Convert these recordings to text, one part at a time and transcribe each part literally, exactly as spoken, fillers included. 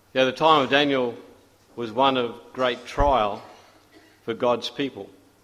Yeah, the time of Daniel was one of great trial for God's people.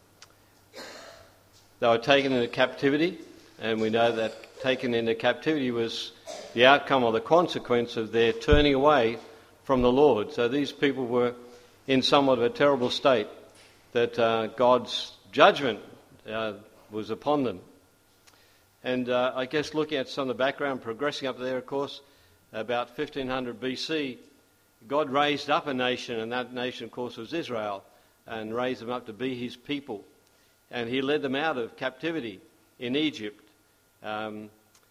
They were taken into captivity, and we know that taken into captivity was the outcome or the consequence of their turning away from the Lord. So these people were in somewhat of a terrible state, that uh, God's judgment uh, was upon them. And uh, I guess looking at some of the background, progressing up there, of course, about fifteen hundred B C, God raised up a nation, and that nation, of course, was Israel, and raised them up to be his people. And he led them out of captivity in Egypt. Um,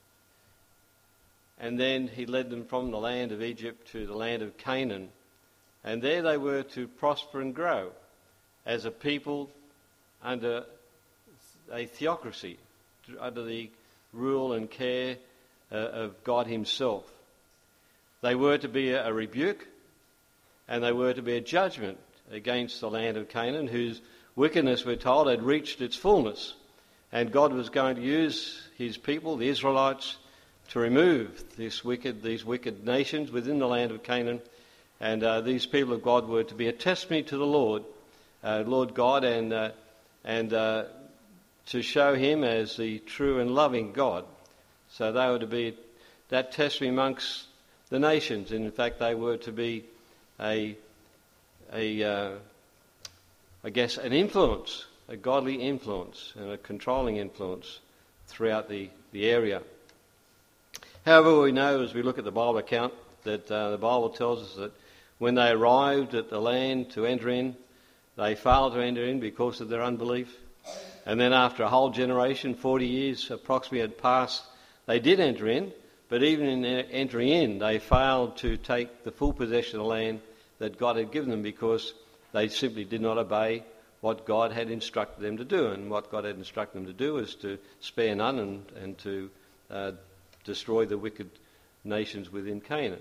and then he led them from the land of Egypt to the land of Canaan. And there they were to prosper and grow as a people under a theocracy, under the rule and care uh, of God himself. They were to be a, a rebuke, and they were to be a judgment against the land of Canaan, whose wickedness, we're told, had reached its fullness. And God was going to use his people, the Israelites, to remove this wicked, these wicked nations within the land of Canaan. And uh, these people of God were to be a testimony to the Lord, uh, Lord God, and uh, and uh, to show him as the true and loving God. So they were to be that testimony amongst the nations. And in fact, they were to be a, a uh, I guess, an influence, a godly influence and a controlling influence throughout the, the area. However, we know as we look at the Bible account that uh, the Bible tells us that when they arrived at the land to enter in, they failed to enter in because of their unbelief. And then after a whole generation, forty years approximately had passed, they did enter in, but even in entering in, they failed to take the full possession of the land that God had given them because they simply did not obey what God had instructed them to do. And what God had instructed them to do was to spare none and, and to uh, destroy the wicked nations within Canaan.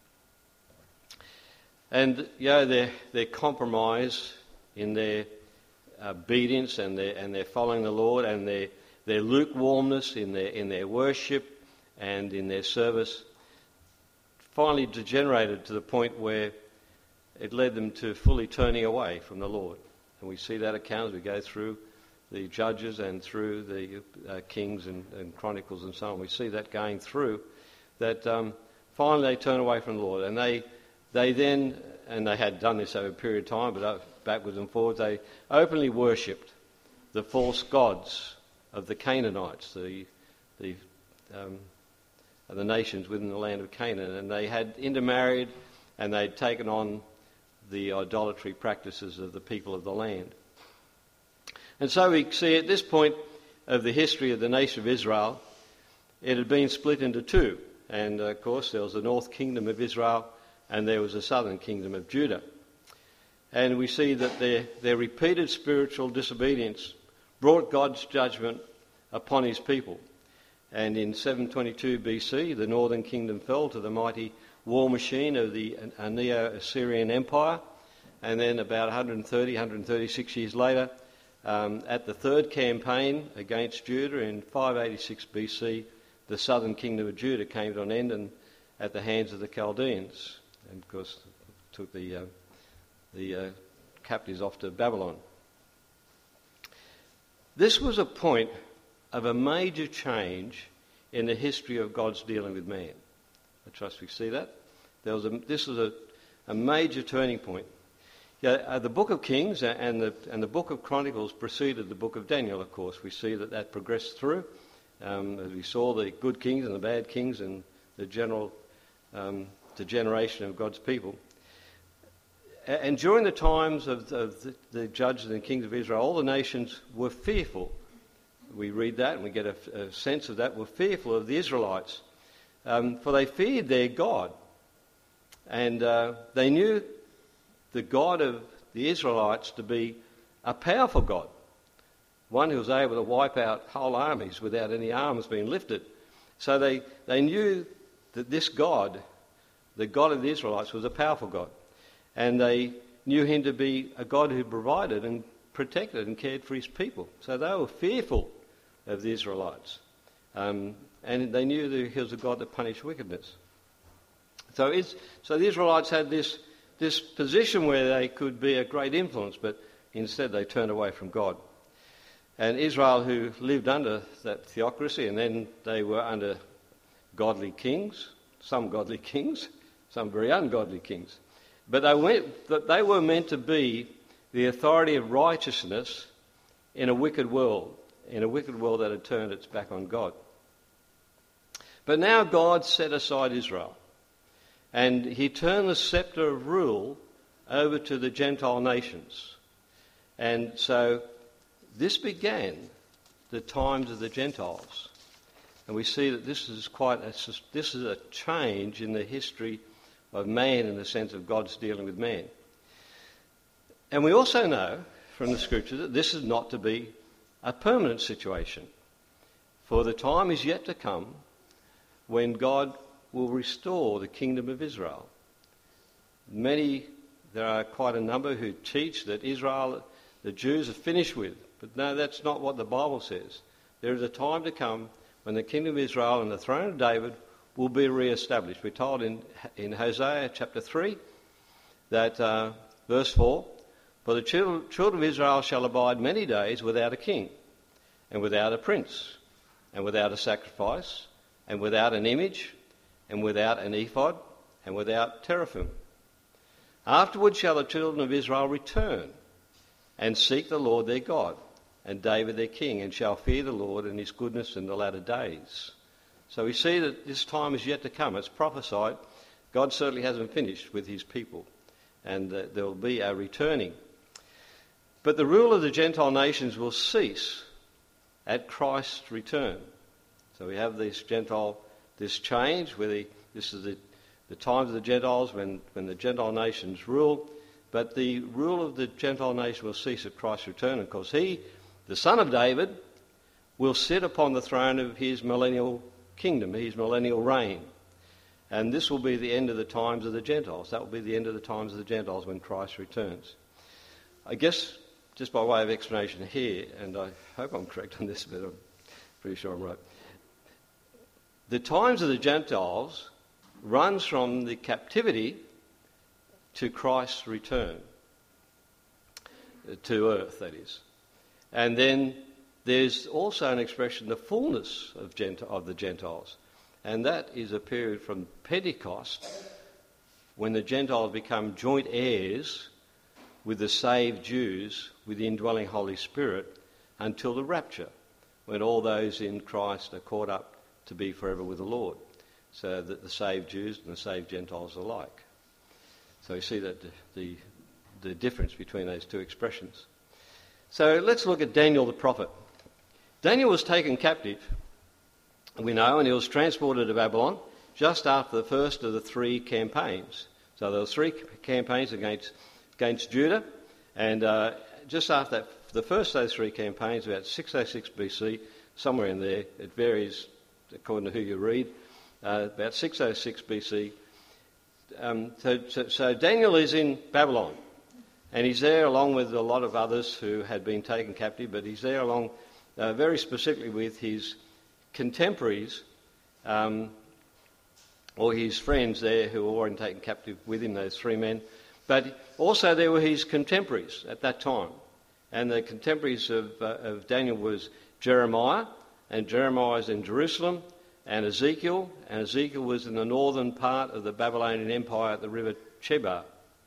And, you know, their, their compromise in their obedience and their, and their following the Lord, and their, their lukewarmness in their, in their worship and in their service finally degenerated to the point where it led them to fully turning away from the Lord. And we see that account as we go through the Judges and through the uh, Kings and, and Chronicles and so on. We see that going through, that um, finally they turn away from the Lord. And they they then, and they had done this over a period of time, but backwards and forwards, they openly worshipped the false gods of the Canaanites, the the um, the nations within the land of Canaan. And they had intermarried, and they'd taken on the idolatry practices of the people of the land. And so we see at this point of the history of the nation of Israel, it had been split into two. And uh, of course there was the north kingdom of Israel and there was the southern kingdom of Judah. And we see that their, their repeated spiritual disobedience brought God's judgment upon his people. And in seven twenty-two B C, the northern kingdom fell to the mighty war machine of the Neo-Assyrian Empire. And then about one hundred thirty, one hundred thirty-six years later, um, at the third campaign against Judah in five eighty-six B C, the southern kingdom of Judah came to an end and at the hands of the Chaldeans. And of course took the, uh, the uh, captives off to Babylon. This was a point of a major change in the history of God's dealing with man. I trust we see that. There was a, this was a, a major turning point. Yeah, uh, the book of Kings and the and the book of Chronicles preceded the book of Daniel, of course. We see that that progressed through. Um, as we saw the good kings and the bad kings and the general um, degeneration of God's people. And during the times of, of the, the judges and kings of Israel, all the nations were fearful. We read that and we get a, a sense of that. Were fearful of the Israelites. Um, for they feared their God. And uh, they knew the God of the Israelites to be a powerful God. One who was able to wipe out whole armies without any arms being lifted. So they, they knew that this God, the God of the Israelites, was a powerful God. And they knew him to be a God who provided and protected and cared for his people. So they were fearful of the Israelites. Um, and they knew that he was a God that punished wickedness. So, it's, so the Israelites had this, this position where they could be a great influence, but instead they turned away from God. And Israel, who lived under that theocracy, and then they were under godly kings, some godly kings, some very ungodly kings. But they, went, that they were meant to be the authority of righteousness in a wicked world, in a wicked world that had turned its back on God. But now God set aside Israel, and he turned the sceptre of rule over to the Gentile nations. And so this began the times of the Gentiles. And we see that this is quite a, this is a change in the history of man in the sense of God's dealing with man. And we also know from the Scriptures that this is not to be a permanent situation. For the time is yet to come when God will restore the kingdom of Israel. Many, there are quite a number who teach that Israel, the Jews, are finished with. But no, that's not what the Bible says. There is a time to come when the kingdom of Israel and the throne of David will be re-established. We're told in, in Hosea chapter three, that uh, verse four, "For the children, children of Israel shall abide many days without a king, and without a prince, and without a sacrifice, and without an image, and without an ephod, and without teraphim. Afterward shall the children of Israel return, and seek the Lord their God, and David their king, and shall fear the Lord and his goodness in the latter days." So we see that this time is yet to come. It's prophesied. God certainly hasn't finished with his people, and uh, there will be a returning. But the rule of the Gentile nations will cease at Christ's return. So we have this Gentile, this change, where the, this is the, the times of the Gentiles when, when the Gentile nations rule. But the rule of the Gentile nation will cease at Christ's return, because he, the son of David, will sit upon the throne of his millennial kingdom, his millennial reign. And this will be the end of the times of the Gentiles. That will be the end of the times of the Gentiles when Christ returns. I guess, just by way of explanation here, and I hope I'm correct on this, but I'm pretty sure I'm right. The times of the Gentiles runs from the captivity to Christ's return, to earth, that is. And then there's also an expression, the fullness of, Gent- of the Gentiles. And that is a period from Pentecost, when the Gentiles become joint heirs with the saved Jews, with the indwelling Holy Spirit, until the rapture, when all those in Christ are caught up to be forever with the Lord, so that the saved Jews and the saved Gentiles are alike. So you see that the, the, the difference between those two expressions. So let's look at Daniel the prophet. Daniel was taken captive, we know, and he was transported to Babylon just after the first of the three campaigns. So there were three campaigns against, against Judah, and uh, just after that, the first of those three campaigns, about six oh six B C, somewhere in there, it varies according to who you read, uh, about six oh six B C. Um, so, so, so Daniel is in Babylon, and he's there along with a lot of others who had been taken captive, but he's there along uh, very specifically with his contemporaries, um, or his friends there who were already taken captive with him, those three men. But also there were his contemporaries at that time. And the contemporaries of, uh, of Daniel was Jeremiah, and Jeremiah was in Jerusalem, and Ezekiel, and Ezekiel was in the northern part of the Babylonian Empire at the river Chebar.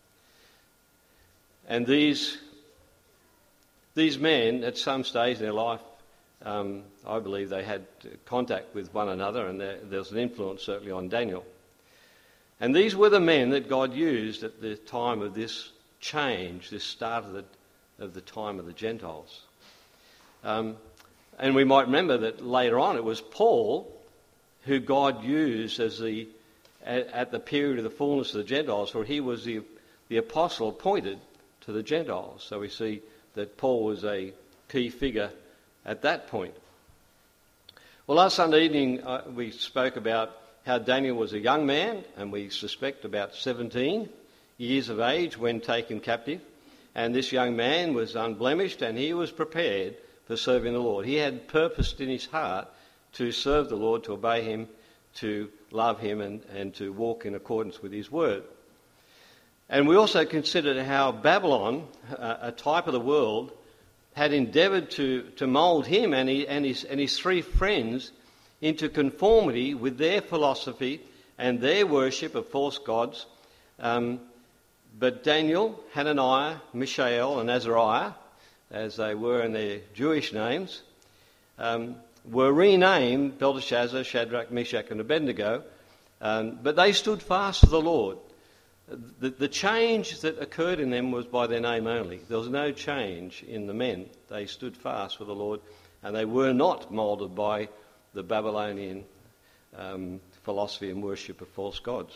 And these, these men, at some stage in their life, um, I believe they had contact with one another, and there, there was an influence certainly on Daniel. And these were the men that God used at the time of this change, this start of the, of the time of the Gentiles. Um, and we might remember that later on it was Paul who God used as the at, at the period of the fullness of the Gentiles, for he was the, the apostle appointed to the Gentiles. So we see that Paul was a key figure at that point. Well, last Sunday evening uh, we spoke about how Daniel was a young man, and we suspect about seventeen years of age when taken captive. And this young man was unblemished, and he was prepared for serving the Lord. He had purposed in his heart to serve the Lord, to obey him to love him and, and to walk in accordance with his word. And we also considered how Babylon, a type of the world, had endeavoured to, to mould him and, he, and, his, and his three friends into conformity with their philosophy and their worship of false gods. Um, but Daniel, Hananiah, Mishael and Azariah, as they were in their Jewish names, um, were renamed Belteshazzar, Shadrach, Meshach and Abednego, um, but they stood fast for the Lord. The, the change that occurred in them was by their name only. There was no change in the men. They stood fast for the Lord, and they were not moulded by the Babylonian um, philosophy and worship of false gods.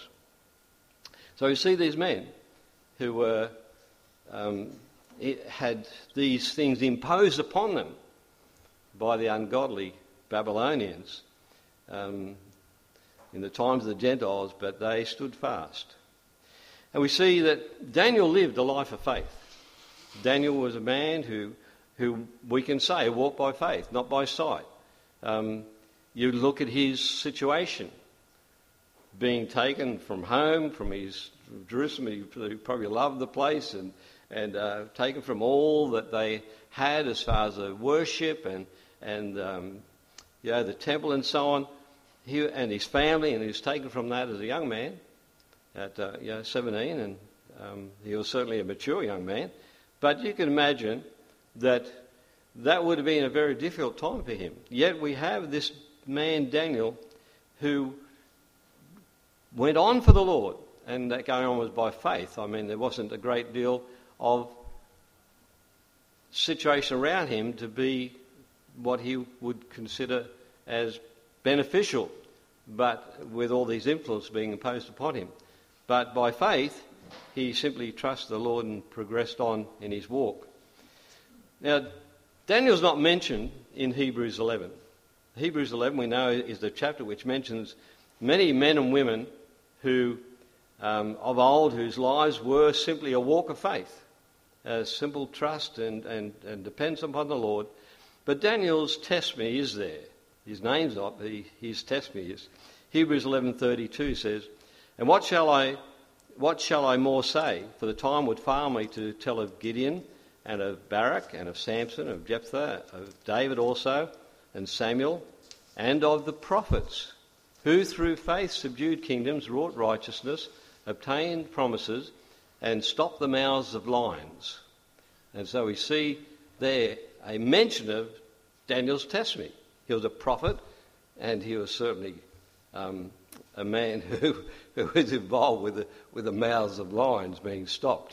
So you see these men who were um, had these things imposed upon them by the ungodly Babylonians um, in the times of the Gentiles, but they stood fast. And we see that Daniel lived a life of faith. Daniel was a man who, who we can say walked by faith, not by sight. Um, you look at his situation, being taken from home, from his from Jerusalem. He probably loved the place, and and uh, taken from all that they had as far as the worship and and um, you know the temple and so on. He and his family, and he was taken from that as a young man. At uh, you know, seventeen, and um, he was certainly a mature young man. But you can imagine that that would have been a very difficult time for him. Yet we have this man, Daniel, who went on for the Lord, and that going on was by faith. I mean, there wasn't a great deal of situation around him to be what he would consider as beneficial, but with all these influences being imposed upon him. But by faith, he simply trusted the Lord and progressed on in his walk. Now, Daniel's not mentioned in Hebrews eleven. Hebrews eleven, we know, is the chapter which mentions many men and women who, um, of old, whose lives were simply a walk of faith, a simple trust and, and, and dependence upon the Lord. But Daniel's testimony is there. His name's not, but he, his testimony is. Hebrews eleven thirty-two says, And what shall I what shall I more say? For the time would fail me to tell of Gideon and of Barak and of Samson, of Jephthah, of David also, and Samuel, and of the prophets, who through faith subdued kingdoms, wrought righteousness, obtained promises, and stopped the mouths of lions. And so we see there a mention of Daniel's testimony. He was a prophet, and he was certainly um, a man who, who was involved with the, with the mouths of lions being stopped.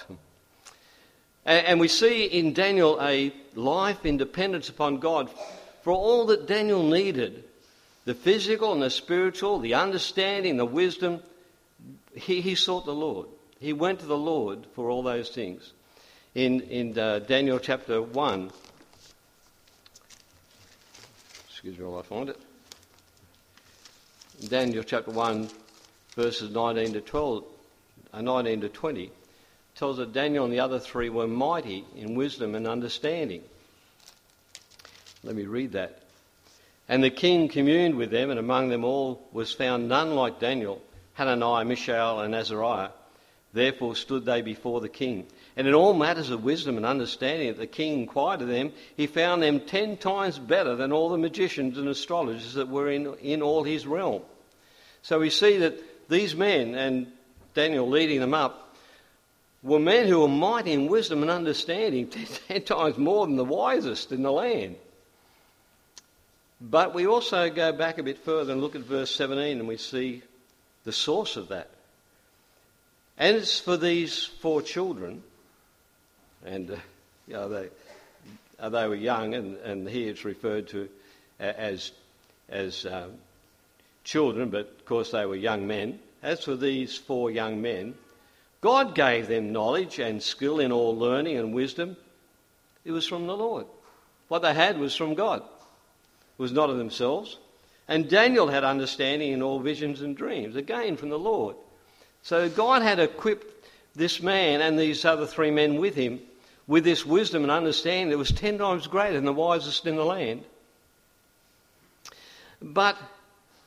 And, and we see in Daniel a life in dependence upon God for all that Daniel needed, the physical and the spiritual, the understanding, the wisdom. He, he sought the Lord. He went to the Lord for all those things. In, in uh, Daniel chapter one, excuse me while I find it. Daniel chapter one, verses nineteen to twelve, uh, nineteen to twenty, tells that Daniel and the other three were mighty in wisdom and understanding. Let me read that. And the king communed with them, and among them all was found none like Daniel, Hananiah, Mishael, and Azariah. Therefore stood they before the king. And in all matters of wisdom and understanding that the king inquired of them, he found them ten times better than all the magicians and astrologers that were in, in all his realm. So we see that these men, and Daniel leading them up, were men who were mighty in wisdom and understanding, ten, ten times more than the wisest in the land. But we also go back a bit further and look at verse seventeen, and we see the source of that. And it's for these four children, and uh, you know, they, uh, they were young, and, and here it's referred to as, as um, children, but of course they were young men. As for these four young men, God gave them knowledge and skill in all learning and wisdom. It was from the Lord. What they had was from God. It was not of themselves. And Daniel had understanding in all visions and dreams, again from the Lord. So God had equipped this man and these other three men with him with this wisdom and understanding that was ten times greater than the wisest in the land. But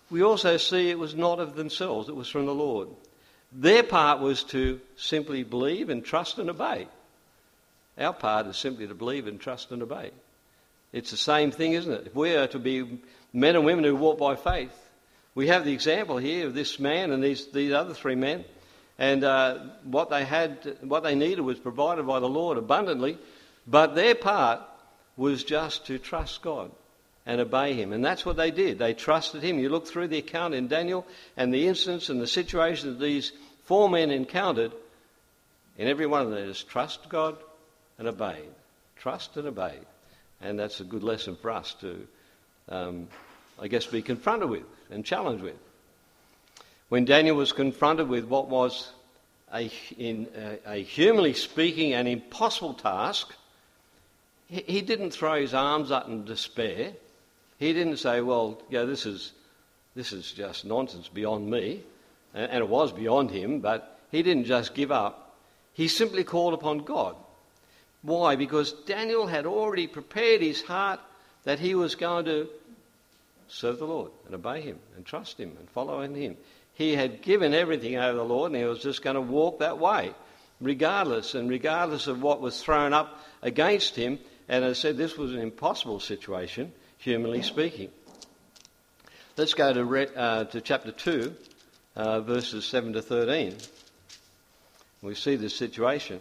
we also see it was not of themselves, it was from the Lord. Their part was to simply believe and trust and obey. Our part is simply to believe and trust and obey. It's the same thing, isn't it? If we are to be men and women who walk by faith, we have the example here of this man and these, these other three men, and uh, what they had, what they needed was provided by the Lord abundantly, but their part was just to trust God and obey him. And that's what they did. They trusted him. You look through the account in Daniel and the incidents and the situation that these four men encountered, in every one of them is trust God and obey. Trust and obey. And that's a good lesson for us to, um, I guess, be confronted with and challenged with. When Daniel was confronted with what was, a, in, a, a humanly speaking, an impossible task, he, he didn't throw his arms up in despair. He didn't say, well, you know, this is, this is just nonsense beyond me. And, and it was beyond him, but he didn't just give up. He simply called upon God. Why? Because Daniel had already prepared his heart that he was going to serve the Lord and obey him and trust him and follow in him. He had given everything over the Lord, and he was just going to walk that way, regardless, and regardless of what was thrown up against him. And as I said, this was an impossible situation, humanly speaking. Let's go to, re- uh, to chapter two, uh, verses seven to thirteen. We see this situation.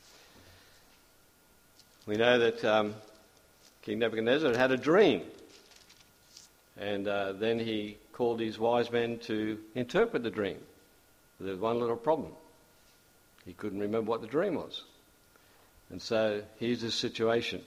We know that um, King Nebuchadnezzar had a dream, and uh, then he called his wise men to interpret the dream. But there was one little problem. He couldn't remember what the dream was. And so here's the situation.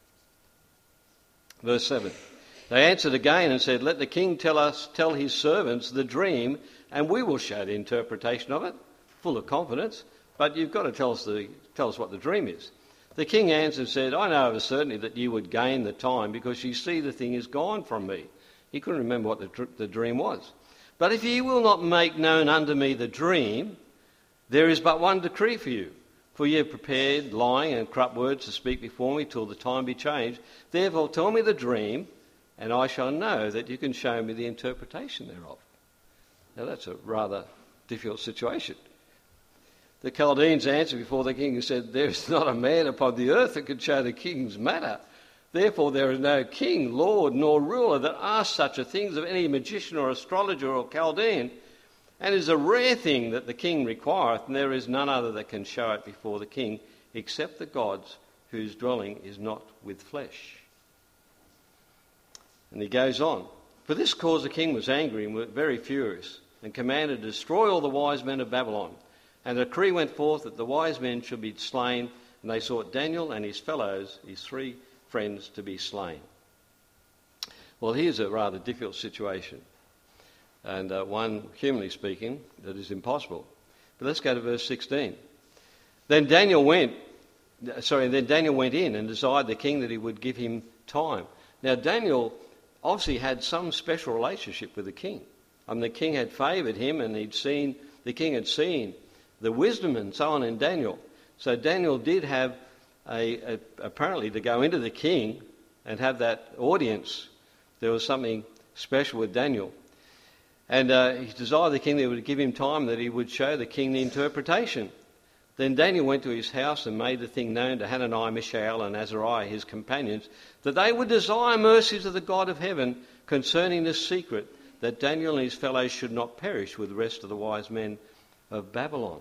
Verse seven. They answered again and said, let the king tell us, tell his servants the dream, and we will show the interpretation of it, full of confidence. But you've got to tell us, the, tell us what the dream is. The king answered and said, I know of a certainty that you would gain the time, because you see the thing is gone from me. He couldn't remember what the, the dream was. But if ye will not make known unto me the dream, there is but one decree for you. For ye have prepared lying and corrupt words to speak before me till the time be changed. Therefore tell me the dream, and I shall know that you can show me the interpretation thereof. Now that's a rather difficult situation. The Chaldeans answered before the king and said, there is not a man upon the earth that can show the king's matter. Therefore there is no king, lord, nor ruler that asks such a thing of any magician or astrologer or Chaldean. And it is a rare thing that the king requireth, and there is none other that can show it before the king, except the gods whose dwelling is not with flesh. And he goes on. For this cause the king was angry and was very furious, and commanded to destroy all the wise men of Babylon. And a decree went forth that the wise men should be slain, and they sought Daniel and his fellows, his three friends, to be slain. Well, here's a rather difficult situation, and uh, one, humanly speaking, that is impossible. But let's go to verse sixteen. Then Daniel went, sorry, then Daniel went in and desired the king that he would give him time. Now Daniel obviously had some special relationship with the king. I mean, the king had favoured him, and he'd seen, the king had seen the wisdom and so on in Daniel. So Daniel did have a, a apparently to go into the king and have that audience. There was something special with Daniel. And uh, he desired the king that he would give him time, that he would show the king the interpretation. Then Daniel went to his house and made the thing known to Hananiah, Mishael and Azariah, his companions, that they would desire mercies of the God of heaven concerning this secret, that Daniel and his fellows should not perish with the rest of the wise men of Babylon.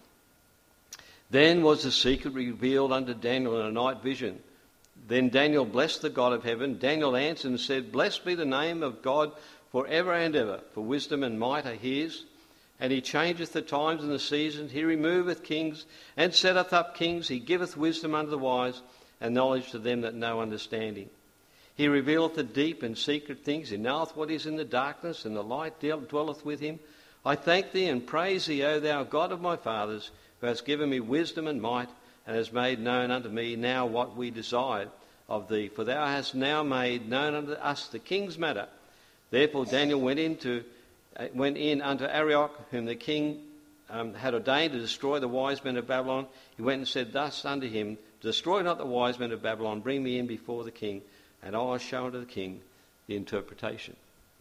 Then was the secret revealed unto Daniel in a night vision. Then Daniel blessed the God of heaven. Daniel answered and said, blessed be the name of God for ever and ever, for wisdom and might are his. And he changeth the times and the seasons. He removeth kings and setteth up kings. He giveth wisdom unto the wise and knowledge to them that know understanding. He revealeth the deep and secret things. He knoweth what is in the darkness, and the light dwelleth with him. I thank thee and praise thee, O thou God of my fathers, who hast given me wisdom and might, and hast made known unto me now what we desired of thee. For thou hast now made known unto us the king's matter. Therefore Daniel went into uh, went in unto Arioch, whom the king um, had ordained to destroy the wise men of Babylon. He went and said thus unto him, destroy not the wise men of Babylon, bring me in before the king, and I will show unto the king the interpretation.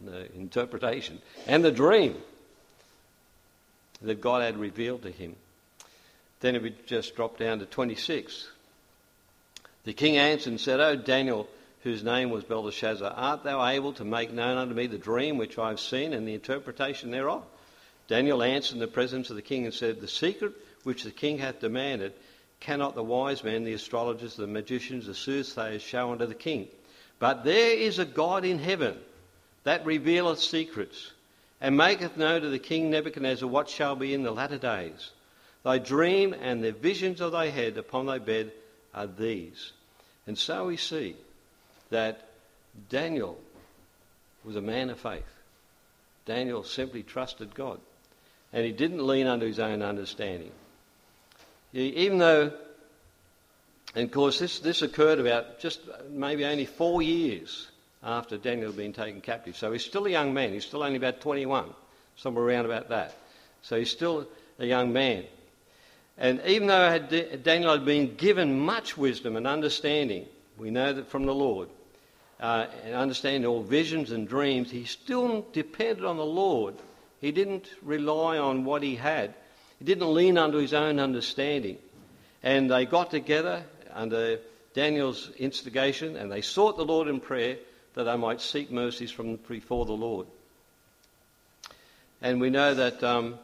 the interpretation, and the dream that God had revealed to him. Then it would just drop down to twenty-six. The king answered and said, O Daniel, whose name was Belteshazzar, art thou able to make known unto me the dream which I have seen and the interpretation thereof? Daniel answered in the presence of the king and said, The secret which the king hath demanded cannot the wise men, the astrologers, the magicians, the soothsayers show unto the king. But there is a God in heaven that revealeth secrets, and maketh known to the king Nebuchadnezzar what shall be in the latter days. Thy dream and the visions of thy head upon thy bed are these. And so we see that Daniel was a man of faith. Daniel simply trusted God, and he didn't lean unto his own understanding. He, even though, and of course this, this occurred about just maybe only four years after Daniel had been taken captive. So he's still a young man. He's still only about twenty-one, somewhere around about that. So he's still a young man. And even though had Daniel had been given much wisdom and understanding, we know that from the Lord, uh, and understanding all visions and dreams, he still depended on the Lord. He didn't rely on what he had. He didn't lean unto his own understanding. And they got together under Daniel's instigation, and they sought the Lord in prayer that they might seek mercies from before the Lord. And we know that um,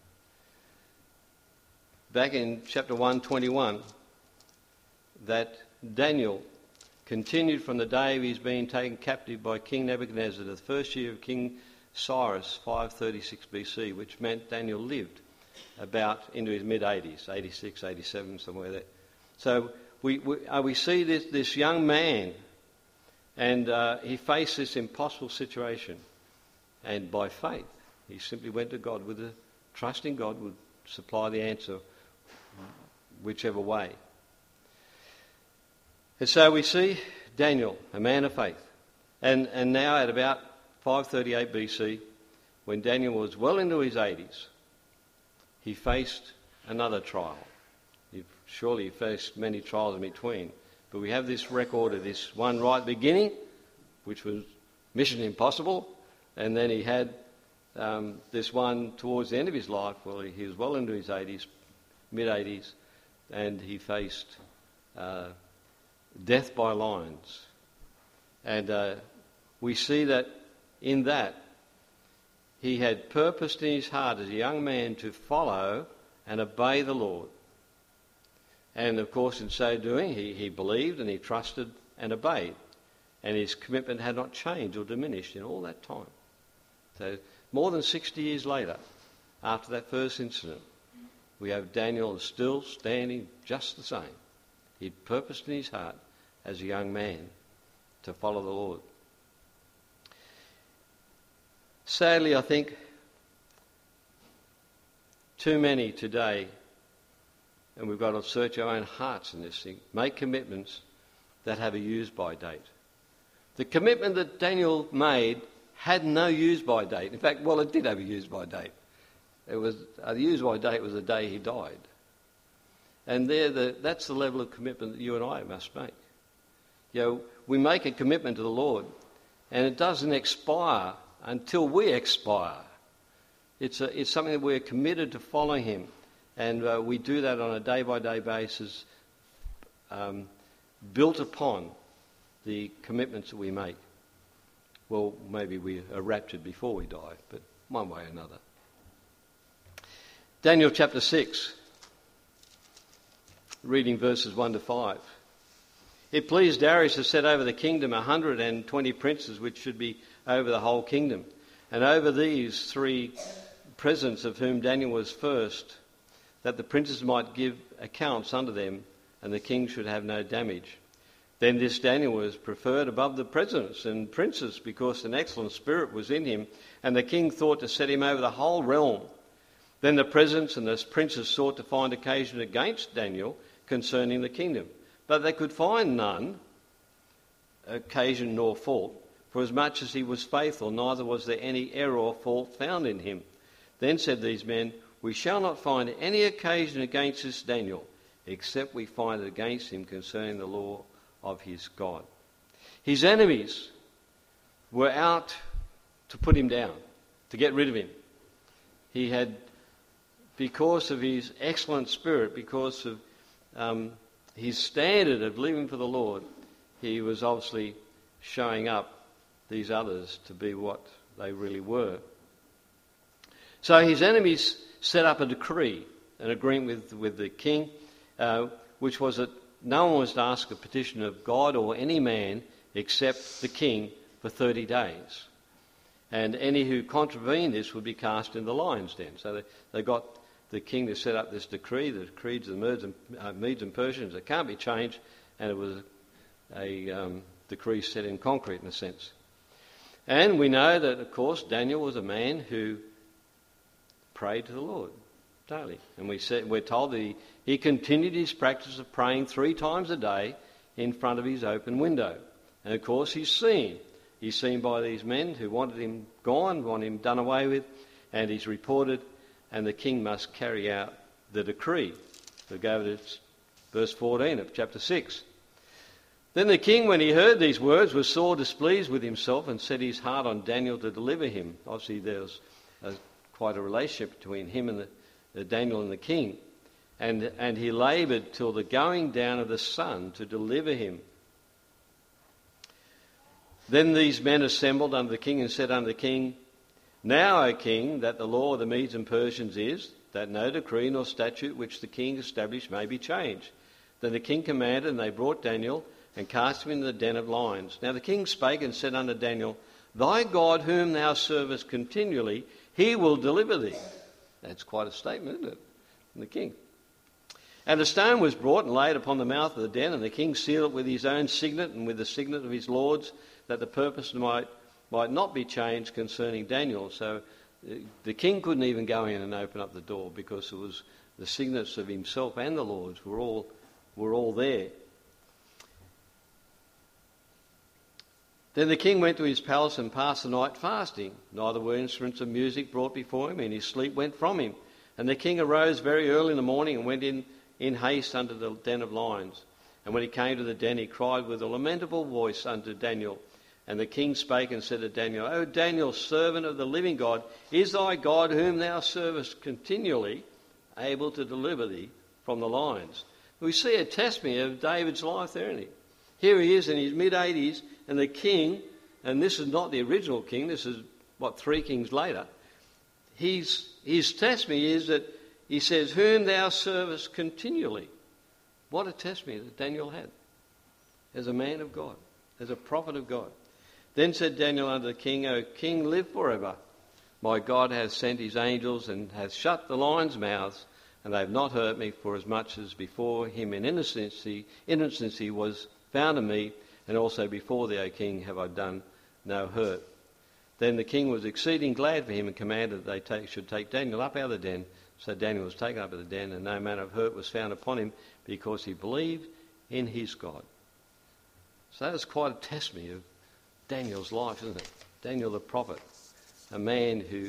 back in chapter one twenty-one, that Daniel continued from the day of his being taken captive by King Nebuchadnezzar to the first year of King Cyrus, five thirty-six B C, which meant Daniel lived about into his mid-eighties, eighty-six, eighty-seven, somewhere there. So we we, uh, we see this, this young man, and uh, he faced this impossible situation. And by faith, he simply went to God with a trusting God would supply the answer whichever way. And so we see Daniel, a man of faith. And, and now at about five thirty-eight B C, when Daniel was well into his eighties, he faced another trial. He, surely he faced many trials in between. But we have this record of this one right at the beginning, which was mission impossible. And then he had um, this one towards the end of his life, well, he, he was well into his eighties, mid-eighties, and he faced uh, death by lions. And uh, we see that in that, he had purposed in his heart as a young man to follow and obey the Lord. And of course, in so doing, he, he believed and he trusted and obeyed. And his commitment had not changed or diminished in all that time. So more than sixty years later, after that first incident, we have Daniel still standing just the same. He'd purposed in his heart as a young man to follow the Lord. Sadly, I think too many today, and we've got to search our own hearts in this thing, make commitments that have a use-by date. The commitment that Daniel made had no use-by date. In fact, well, it did have a use-by date. It was uh, the use-by date was the day he died. And there, the, that's the level of commitment that you and I must make. You know, we make a commitment to the Lord, and it doesn't expire until we expire. It's, a, it's something that we're committed to following him, and uh, we do that on a day-by-day basis, um, built upon the commitments that we make. Well, maybe we are raptured before we die, but one way or another. Daniel chapter six, reading verses one to five. It pleased Darius to set over the kingdom a hundred and twenty princes, which should be over the whole kingdom. And over these three presidents, of whom Daniel was first, that the princes might give accounts unto them, and the king should have no damage. Then this Daniel was preferred above the presidents and princes, because an excellent spirit was in him, and the king thought to set him over the whole realm. Then the presidents and the princes sought to find occasion against Daniel concerning the kingdom, but they could find none occasion nor fault, for as much as he was faithful, neither was there any error or fault found in him. Then said these men, We shall not find any occasion against this Daniel, except we find it against him concerning the law of his God. His enemies were out to put him down, to get rid of him. He had, because of his excellent spirit, because of um, his standard of living for the Lord, he was obviously showing up these others to be what they really were. So his enemies set up a decree, an agreement with, with the king, uh, which was that no one was to ask a petition of God or any man except the king for thirty days. And any who contravened this would be cast in the lion's den. So they, they got the king to set up this decree, the decrees of the Medes and, uh, Medes and Persians. It can't be changed, and it was a um, decree set in concrete in a sense. And we know that, of course, Daniel was a man who prayed to the Lord daily. And we said, we're told that he, he continued his practice of praying three times a day in front of his open window. And, of course, he's seen. He's seen by these men who wanted him gone, wanted him done away with, and he's reported, and the king must carry out the decree. We'll go to verse fourteen of chapter six. Then the king, when he heard these words, was sore displeased with himself and set his heart on Daniel to deliver him. Obviously, there was a, quite a relationship between him and the, the Daniel and the king. And, and he laboured till the going down of the sun to deliver him. Then these men assembled unto the king and said unto the king, Now, O king, that the law of the Medes and Persians is, that no decree nor statute which the king established may be changed. Then the king commanded, and they brought Daniel and cast him into the den of lions. Now the king spake and said unto Daniel, Thy God whom thou servest continually, he will deliver thee. That's quite a statement, isn't it, from the king? And a stone was brought and laid upon the mouth of the den, and the king sealed it with his own signet and with the signet of his lords, that the purpose might, might not be changed concerning Daniel. So the king couldn't even go in and open up the door, because it was the signets of himself and the lords were all were all there. Then the king went to his palace and passed the night fasting. Neither were instruments of music brought before him, and his sleep went from him. And the king arose very early in the morning and went in in haste unto the den of lions. And when he came to the den, he cried with a lamentable voice unto Daniel. And the king spake and said to Daniel, O Daniel, servant of the living God, is thy God whom thou servest continually able to deliver thee from the lions? We see a testimony of David's life there, isn't he? Here he is in his mid-eighties, and the king, and this is not the original king, this is, what, three kings later, his, his testimony is that he says, whom thou servest continually. What a testimony that Daniel had as a man of God, as a prophet of God. Then said Daniel unto the king, O king, live forever. My God hath sent his angels and hath shut the lions' mouths, and they have not hurt me, for as much as before him in innocency, innocency was found in me, and also before thee, O king, have I done no hurt. Then the king was exceeding glad for him, and commanded that they take, should take Daniel up out of the den. So Daniel was taken up out of the den, and no manner of hurt was found upon him, because he believed in his God. So that was quite a testimony of Daniel's life, isn't it? Daniel the prophet, a man who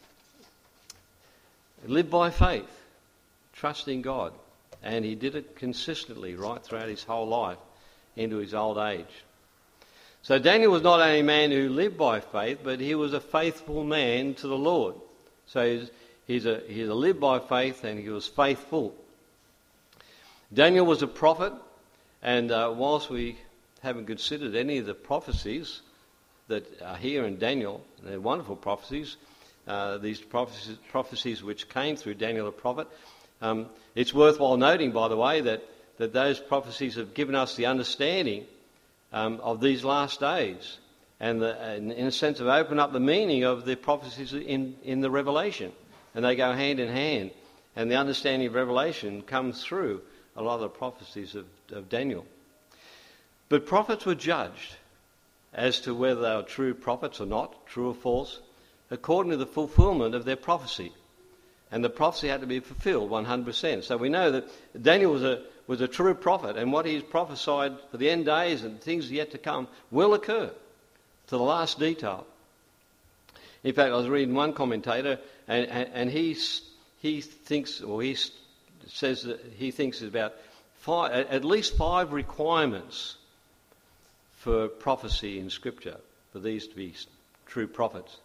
lived by faith, trusting God, and he did it consistently right throughout his whole life into his old age. So Daniel was not only a man who lived by faith, but he was a faithful man to the Lord. So he's, he's a he's a lived by faith, and he was faithful. Daniel was a prophet, and uh, whilst we haven't considered any of the prophecies that are here in Daniel, they're wonderful prophecies, uh, these prophecies, prophecies which came through Daniel the prophet. Um, it's worthwhile noting, by the way, that, that those prophecies have given us the understanding um, of these last days, and, the, and in a sense have opened up the meaning of the prophecies in, in the Revelation, and they go hand in hand, and the understanding of Revelation comes through a lot of the prophecies of, of Daniel. But prophets were judged as to whether they were true prophets or not, true or false, according to the fulfilment of their prophecy. And the prophecy had to be fulfilled one hundred percent. So we know that Daniel was a was a true prophet, and what he's prophesied for the end days and things yet to come will occur to the last detail. In fact, I was reading one commentator, and, and, and he, he thinks, or he says that he thinks there's about five, at least five requirements for prophecy in Scripture, for these to be true prophets.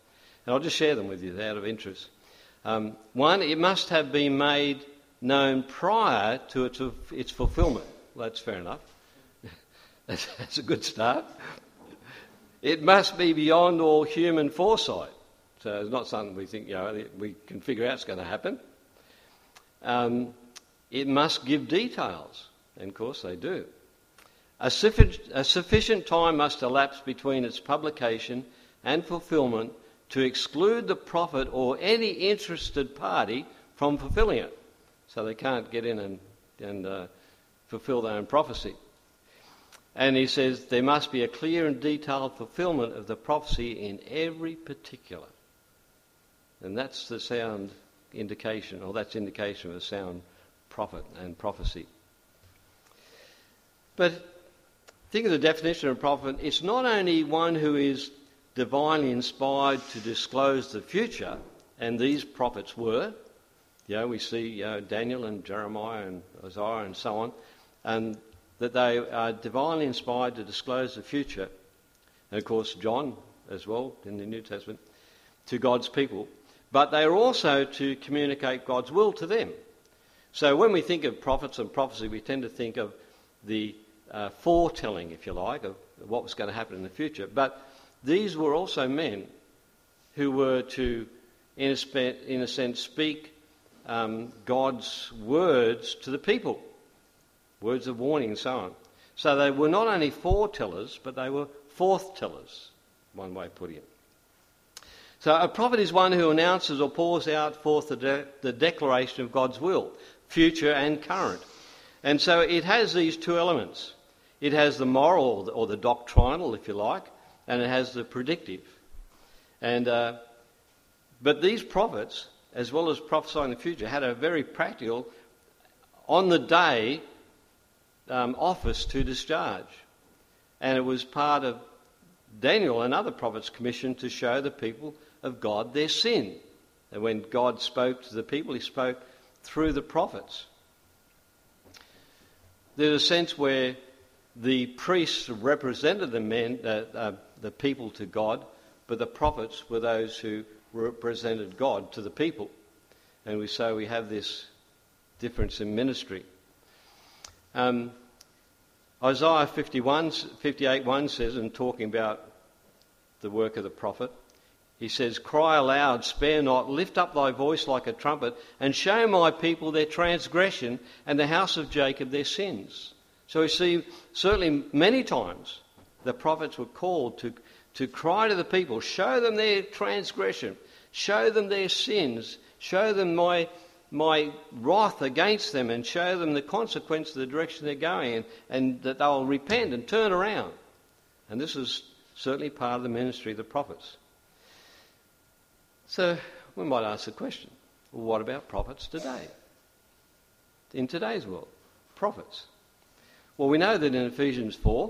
And I'll just share them with you out of interest. Um, one, it must have been made known prior to its, its fulfilment. Well, that's fair enough. that's, that's a good start. It must be beyond all human foresight. So it's not something we think, you know, we can figure out it's going to happen. Um, it must give details, and of course they do. A, suffi- a sufficient time must elapse between its publication and fulfilment to exclude the prophet or any interested party from fulfilling it. So they can't get in and, and uh, fulfill their own prophecy. And he says there must be a clear and detailed fulfilment of the prophecy in every particular. And that's the sound indication, or that's indication of a sound prophet and prophecy. But think of the definition of a prophet. It's not only one who is divinely inspired to disclose the future, and these prophets were. You know, we see you know, Daniel and Jeremiah and Isaiah and so on, and that they are divinely inspired to disclose the future, and of course John as well in the New Testament, to God's people. But they are also to communicate God's will to them. So when we think of prophets and prophecy, we tend to think of the uh, foretelling, if you like, of what was going to happen in the future. But these were also men who were to, in a, spe- in a sense, speak um, God's words to the people, words of warning and so on. So they were not only foretellers, but they were forthtellers, one way of putting it. So a prophet is one who announces or pours out forth the, de- the declaration of God's will, future and current. And so it has these two elements. It has the moral or the doctrinal, if you like, and it has the predictive. And uh, but these prophets, as well as prophesying the future, had a very practical, on the day, um, office to discharge. And it was part of Daniel and other prophets' commission to show the people of God their sin. And when God spoke to the people, he spoke through the prophets. There's a sense where the priests represented the men, uh, uh, the people to God, but the prophets were those who represented God to the people. And we so we have this difference in ministry. Um, Isaiah fifty-one, fifty-eight one says, in talking about the work of the prophet, he says, "Cry aloud, spare not, lift up thy voice like a trumpet, and show my people their transgression and the house of Jacob their sins." So we see, certainly many times, the prophets were called to, to cry to the people, show them their transgression, show them their sins, show them my my wrath against them, and show them the consequence of the direction they're going in, and that they'll repent and turn around. And this is certainly part of the ministry of the prophets. So we might ask the question, well, what about prophets today? In today's world, prophets. Well, we know that in Ephesians four,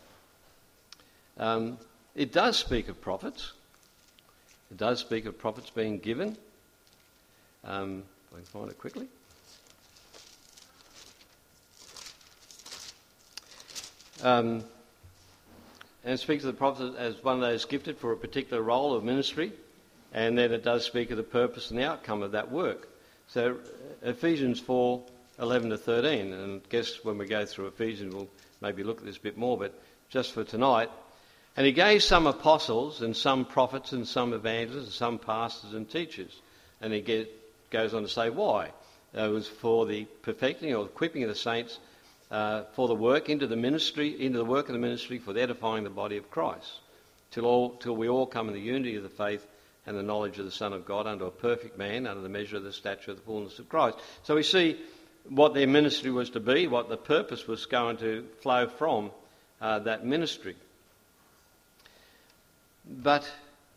um, it does speak of prophets. It does speak of prophets being given. Um, if I can find it quickly. Um, and it speaks of the prophets as one of those gifted for a particular role of ministry. And then it does speak of the purpose and the outcome of that work. So Ephesians four, eleven to thirteen, and I guess when we go through Ephesians we'll maybe look at this a bit more, but just for tonight. "And he gave some apostles and some prophets and some evangelists and some pastors and teachers." And he get, goes on to say why. Uh, it was for the perfecting or equipping of the saints, uh, for the work into the ministry, into the work of the ministry, for the edifying the body of Christ, till all, till we all come in the unity of the faith and the knowledge of the Son of God, unto a perfect man, under the measure of the stature of the fullness of Christ. So we see what their ministry was to be, what the purpose was going to flow from uh, that ministry. But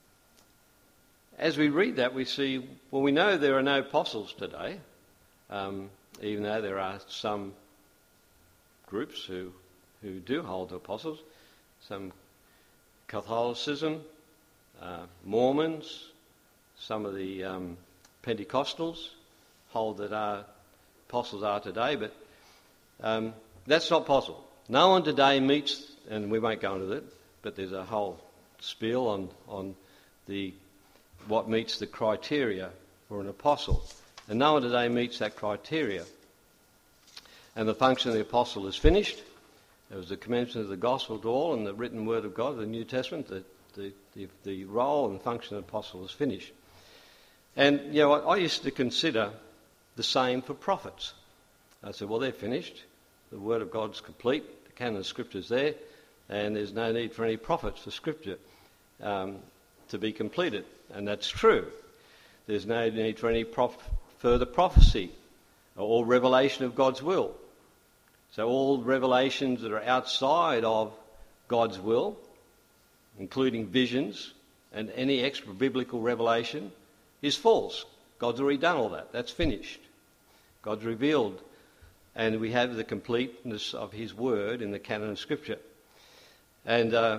as we read that, we see, well, we know there are no apostles today, um, even though there are some groups who, who do hold to apostles, some Catholicism, Uh, Mormons, some of the um, Pentecostals hold that our apostles are today, but um, that's not possible. No one today meets, and we won't go into it, but there's a whole spiel on, on the what meets the criteria for an apostle. And no one today meets that criteria. And the function of the apostle is finished. It was the commencement of the gospel to all and the written word of God, the New Testament. The, the, the, the role and function of the apostle is finished. And, you know, I, I used to consider the same for prophets. I said, well, they're finished. The word of God's complete. The canon of Scripture is there. And there's no need for any prophets for Scripture um, to be completed. And that's true. There's no need for any prof- further prophecy or revelation of God's will. So all revelations that are outside of God's will, including visions and any extra biblical revelation, is false. God's already done all that. That's finished. God's revealed, and we have the completeness of his word in the canon of Scripture. And uh,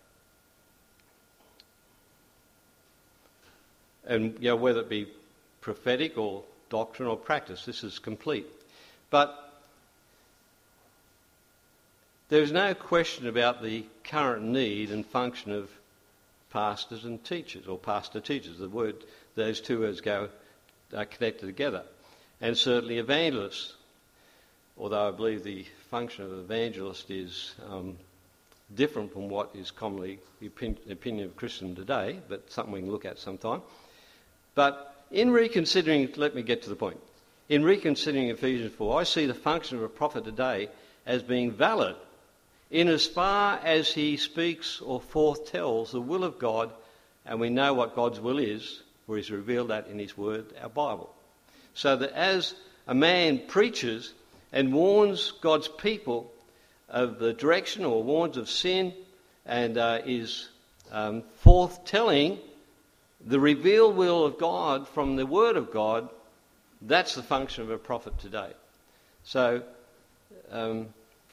and you know, whether it be prophetic or doctrine or practice, this is complete. But there's no question about the current need and function of pastors and teachers, or pastor-teachers. The word, those two words go are connected together. And certainly evangelists, although I believe the function of evangelist is um, different from what is commonly the opinion of Christians today, but something we can look at sometime. But in reconsidering, let me get to the point. In reconsidering Ephesians four, I see the function of a prophet today as being valid in as far as he speaks or foretells the will of God, and we know what God's will is, for he's revealed that in his word, our Bible. So that as a man preaches and warns God's people of the direction, or warns of sin, and uh, is um, foretelling the revealed will of God from the word of God, that's the function of a prophet today. So um,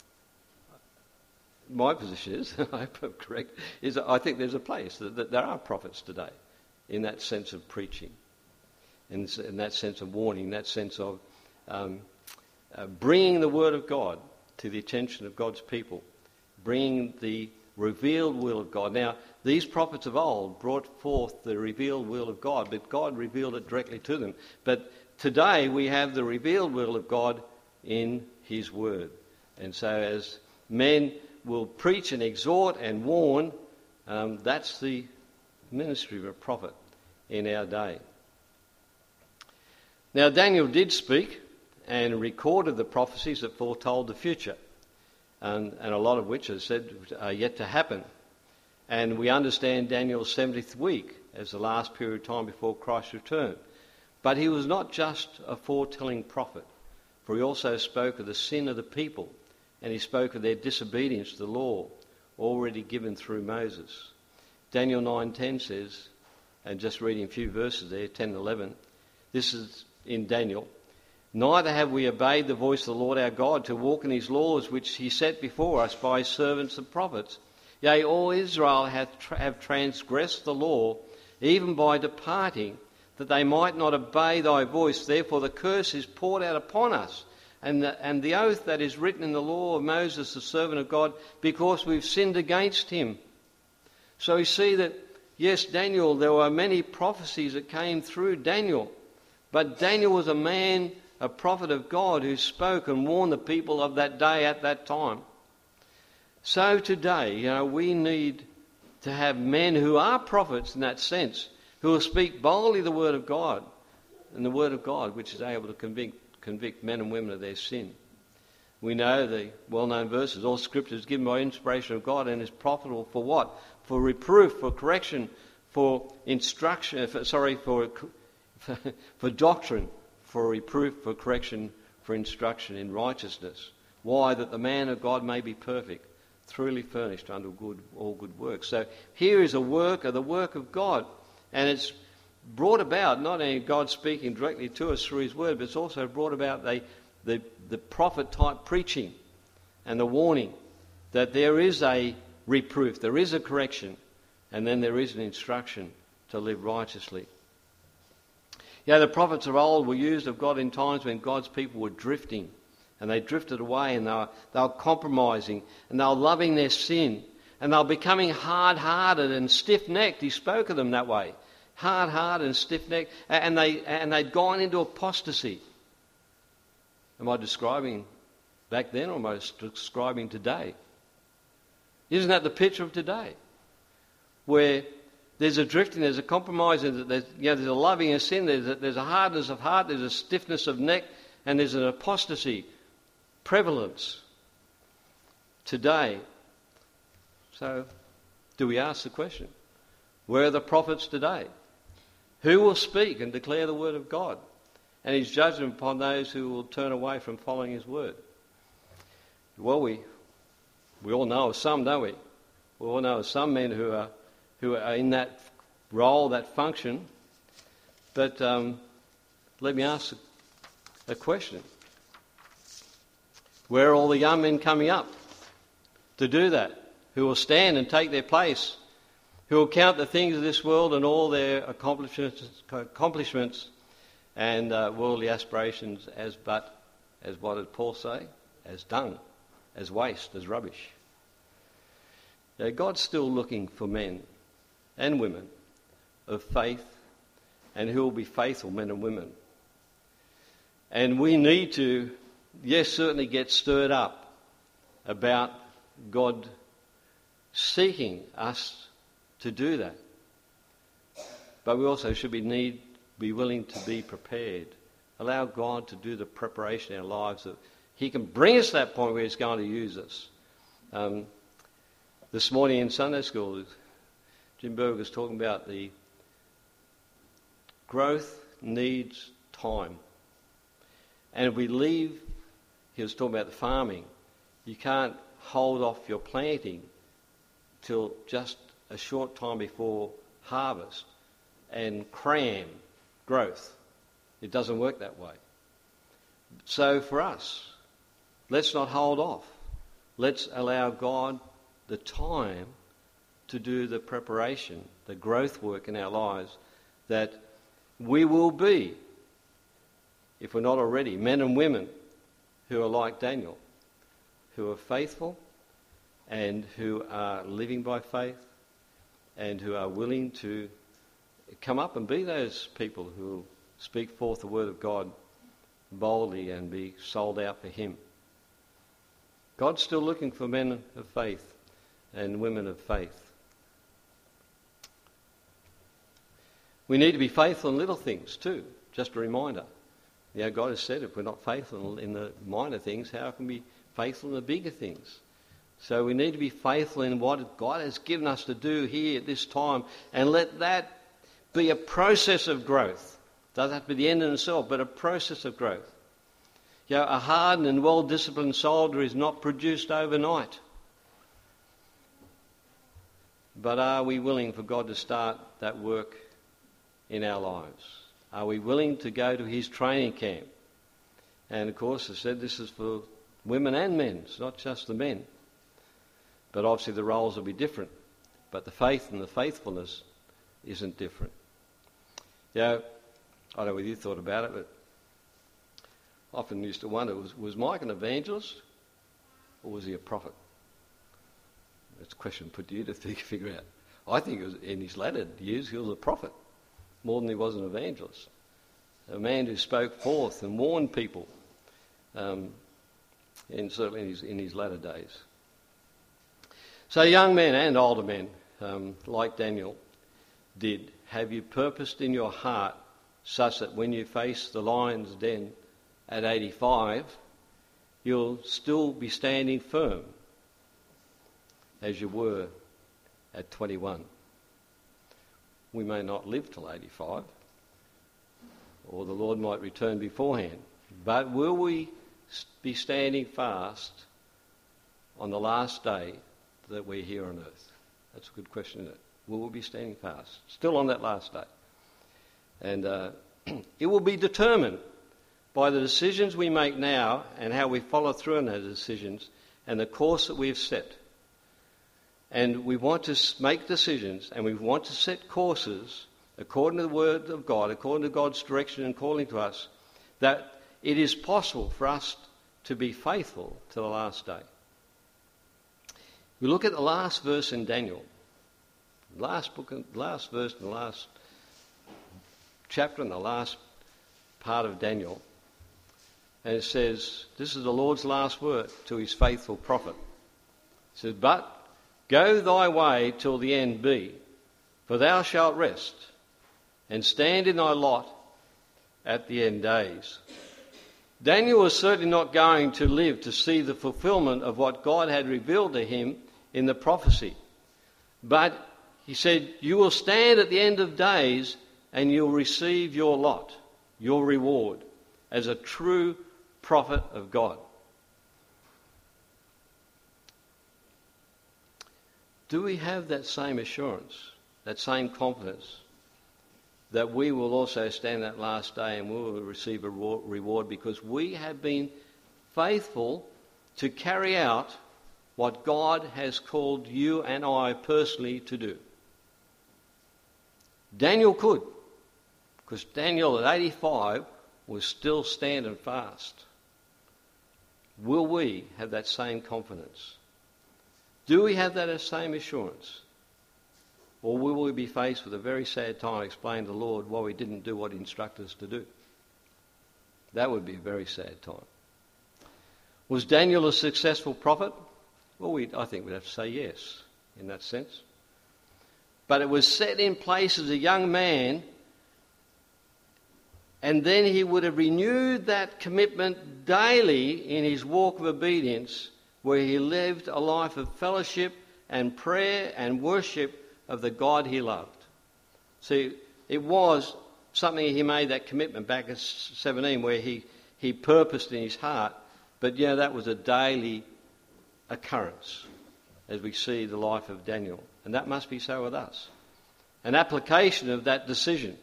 my position is, I hope I'm correct, is that I think there's a place that, that there are prophets today in that sense of preaching, in, in that sense of warning, in that sense of um, uh, bringing the word of God to the attention of God's people, bringing the revealed will of God. Now, these prophets of old brought forth the revealed will of God, but God revealed it directly to them. But today we have the revealed will of God in his word. And so as men will preach and exhort and warn, um, that's the ministry of a prophet in our day. Now, Daniel did speak and recorded the prophecies that foretold the future, and, and a lot of which, as said, are yet to happen. And we understand Daniel's seventieth week as the last period of time before Christ's return. But he was not just a foretelling prophet, for he also spoke of the sin of the people, and he spoke of their disobedience to the law already given through Moses. Daniel nine ten says, and just reading a few verses there, ten and eleven, this is in Daniel, neither have we obeyed the voice of the Lord our God to walk in his laws which he set before us by his servants the prophets. Yea, all Israel hath tra- have transgressed the law, even by departing, that they might not obey thy voice. Therefore the curse is poured out upon us, and the, and the oath that is written in the law of Moses, the servant of God, because we've sinned against him. So we see that, yes, Daniel, there were many prophecies that came through Daniel, but Daniel was a man, a prophet of God, who spoke and warned the people of that day at that time. So today, you know, we need to have men who are prophets in that sense, who will speak boldly the word of God, and the word of God which is able to convict, convict men and women of their sin. We know the well-known verses, all scripture is given by inspiration of God and is profitable for what? For reproof, for correction, for instruction, for, sorry, for, for, for doctrine, for reproof, for correction, for instruction in righteousness. Why? That the man of God may be perfect, truly furnished unto good, all good works. So here is a work of the work of God, and it's brought about not only God speaking directly to us through his word, but it's also brought about the, the, the prophet-type preaching and the warning that there is a reproof, there is a correction, and then there is an instruction to live righteously. Yeah, the prophets of old were used of God in times when God's people were drifting, and they drifted away, and they were, they were compromising, and they were loving their sin, and they were becoming hard-hearted and stiff-necked. He spoke of them that way. hard-hearted and stiff-necked, and, they, and they'd gone into apostasy. Am I describing back then or am I describing today? Isn't that the picture of today? Where there's a drifting, there's a compromise, there's, you know, there's a loving of sin, there's a, there's a hardness of heart, there's a stiffness of neck, and there's an apostasy prevalence today. So, do we ask the question, where are the prophets today? Who will speak and declare the word of God and his judgment upon those who will turn away from following his word? Well, we we all know of some, don't we? We all know of some men who are who are in that role, that function. But um, let me ask a, a question. Where are all the young men coming up to do that? Who will stand and take their place? Who will count the things of this world and all their accomplishments, accomplishments and uh, worldly aspirations as but, as what did Paul say? As dung, as waste, as rubbish. Now, God's still looking for men and women of faith, and who will be faithful men and women. And we need to, yes, certainly get stirred up about God seeking us to do that. But we also should be need be willing to be prepared. Allow God to do the preparation in our lives that he can bring us to that point where he's going to use us. Um, this morning in Sunday school, Jim Berg was talking about the growth needs time. And if we leave, he was talking about the farming, you can't hold off your planting till just a short time before harvest and cram growth. It doesn't work that way. So for us, let's not hold off. Let's allow God the time to do the preparation, the growth work in our lives, that we will be, if we're not already, men and women who are like Daniel, who are faithful and who are living by faith and who are willing to come up and be those people who will speak forth the word of God boldly and be sold out for him. God's still looking for men of faith and women of faith. We need to be faithful in little things too. Just a reminder. You know, God has said if we're not faithful in the minor things, how can we be faithful in the bigger things? So we need to be faithful in what God has given us to do here at this time, and let that be a process of growth. Doesn't have to be the end in itself, but a process of growth. You know, a hardened and well-disciplined soldier is not produced overnight. But are we willing for God to start that work in our lives? Are we willing to go to his training camp? And of course, I said this is for women and men. It's not just the men. But obviously the roles will be different. But the faith and the faithfulness isn't different. You know, I don't know whether you thought about it, but I often used to wonder, was, was Mike an evangelist or was he a prophet? That's a question put to you to figure out. I think it was, in his latter years he was a prophet more than he was an evangelist. A man who spoke forth and warned people, um, and certainly in his, in his latter days. So young men and older men, um, like Daniel did, have you purposed in your heart such that when you face the lion's den at eighty-five, you'll still be standing firm as you were at twenty-one. We may not live till eighty-five, or the Lord might return beforehand, but will we be standing fast on the last day that we're here on earth? That's a good question, isn't it? Will we be standing fast? Still on that last day. And uh, it will be determined by the decisions we make now and how we follow through on those decisions and the course that we've set. And we want to make decisions and we want to set courses according to the Word of God, according to God's direction and calling to us, that it is possible for us to be faithful to the last day. We look at the last verse in Daniel, last book, last verse in the last chapter and the last part of Daniel. And it says, this is the Lord's last word to his faithful prophet. It says, but go thy way till the end be, for thou shalt rest, and stand in thy lot at the end days. Daniel was certainly not going to live to see the fulfillment of what God had revealed to him in the prophecy. But he said, you will stand at the end of days and you'll receive your lot, your reward, as a true prophet of God. Do we have that same assurance, that same confidence, that we will also stand that last day and we will receive a reward because we have been faithful to carry out what God has called you and I personally to do? Daniel could, because Daniel at eighty-five was still standing fast. Will we have that same confidence? Do we have that same assurance? Or will we be faced with a very sad time explaining to the Lord why we didn't do what he instructed us to do? That would be a very sad time. Was Daniel a successful prophet? Well, we, I think we'd have to say yes, in that sense. But it was set in place as a young man, and then he would have renewed that commitment daily in his walk of obedience, where he lived a life of fellowship and prayer and worship of the God he loved. See, it was something he made that commitment back at seventeen, where he, he purposed in his heart, but yeah, that was a daily occurrence as we see the life of Daniel. And that must be so with us. An application of that decision.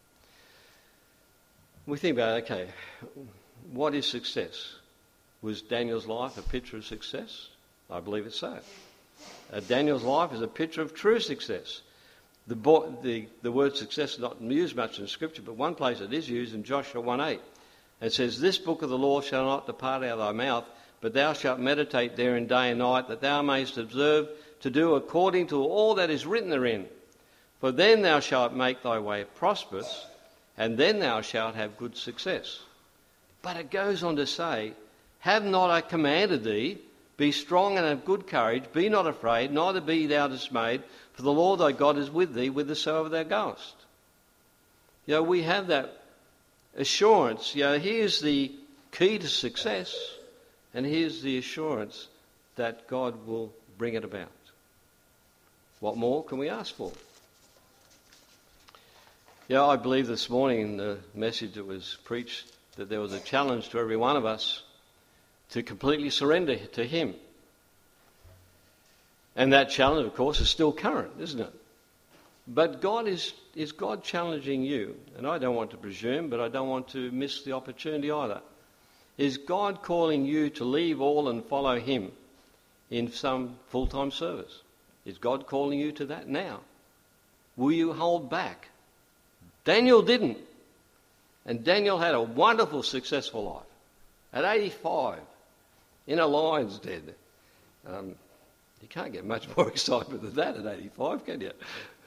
We think about, okay, what is success? Was Daniel's life a picture of success? I believe it's so. Uh, Daniel's life is a picture of true success. The, bo- the, the word success is not used much in Scripture, but one place it is used in Joshua one eight. It says, this book of the law shall not depart out of thy mouth, but thou shalt meditate therein day and night, that thou mayest observe to do according to all that is written therein. For then thou shalt make thy way prosperous, and then thou shalt have good success. But it goes on to say, have not I commanded thee, be strong and have good courage, be not afraid, neither be thou dismayed, for the Lord thy God is with thee whithersoever thou goest. You know, we have that assurance. You know, here's the key to success, and here's the assurance that God will bring it about. What more can we ask for? Yeah, I believe this morning in the message that was preached that there was a challenge to every one of us to completely surrender to him. And that challenge, of course, is still current, isn't it? But God is, is God challenging you? And I don't want to presume, but I don't want to miss the opportunity either. Is God calling you to leave all and follow him in some full-time service? Is God calling you to that now? Will you hold back? Daniel didn't. And Daniel had a wonderful, successful life. At eighty-five, in a lion's den. Um, you can't get much more excitement than that at eighty-five, can you?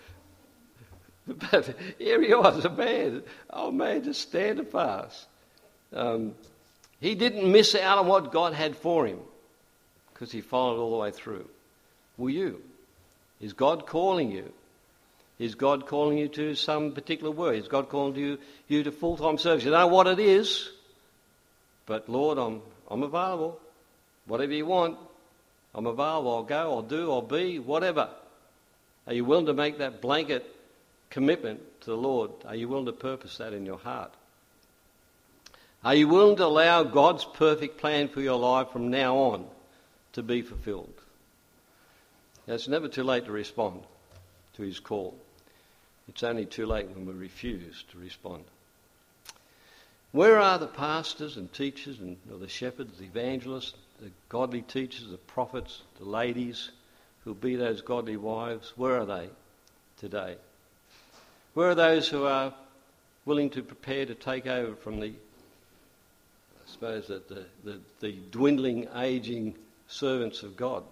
But here he was, a man, old man, just standing fast. Um, he didn't miss out on what God had for him because he followed all the way through. Will you? Is God calling you? Is God calling you to some particular work? Is God calling you, you to full-time service? You know what it is, but Lord, I'm I'm available. Whatever you want, I'm available. I'll go, I'll do, I'll be, whatever. Are you willing to make that blanket commitment to the Lord? Are you willing to purpose that in your heart? Are you willing to allow God's perfect plan for your life from now on to be fulfilled? Now, it's never too late to respond to his call. It's only too late when we refuse to respond. Where are the pastors and teachers and or the shepherds, the evangelists, the godly teachers, the prophets, the ladies who'll be those godly wives? Where are they today? Where are those who are willing to prepare to take over from the, I suppose, that the, the, the dwindling, ageing servants of God?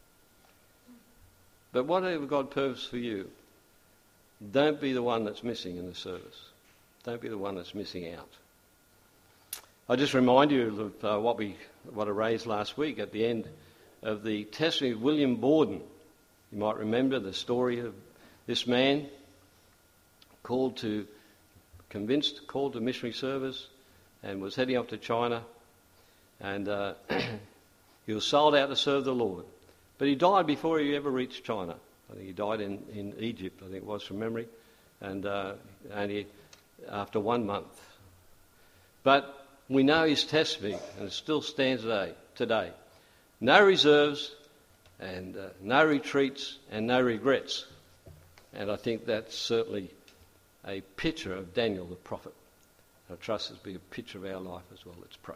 But whatever God purposes for you, don't be the one that's missing in the service. Don't be the one that's missing out. I just remind you of uh, what we what I raised last week at the end of the testimony of William Borden. You might remember the story of this man called to, convinced, called to missionary service and was heading off to China, and uh, he was sold out to serve the Lord. But he died before he ever reached China. I think he died in, in Egypt, I think it was from memory, and uh, only after one month. But we know his testimony, and it still stands today. today. No reserves, and uh, no retreats, and no regrets. And I think that's certainly a picture of Daniel the prophet. I trust it will be a picture of our life as well. Let's pray.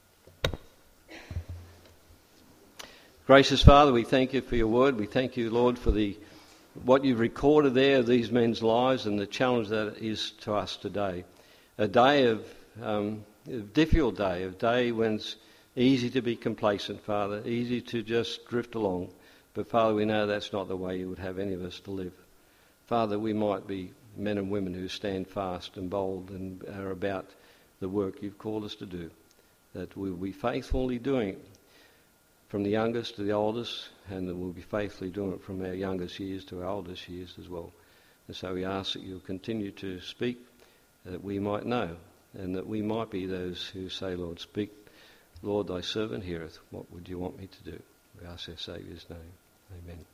Gracious Father, we thank you for your word. We thank you, Lord, for the what you've recorded there of these men's lives and the challenge that it is to us today. A day of, um, a difficult day, a day when it's easy to be complacent, Father, easy to just drift along. But Father, we know that's not the way you would have any of us to live. Father, we might be men and women who stand fast and bold and are about the work you've called us to do, that we'll be faithfully doing it from the youngest to the oldest, and that we'll be faithfully doing it from our youngest years to our oldest years as well. And so we ask that you'll continue to speak, that we might know, and that we might be those who say, Lord, speak, Lord, thy servant heareth. What would you want me to do? We ask our Saviour's name. Amen.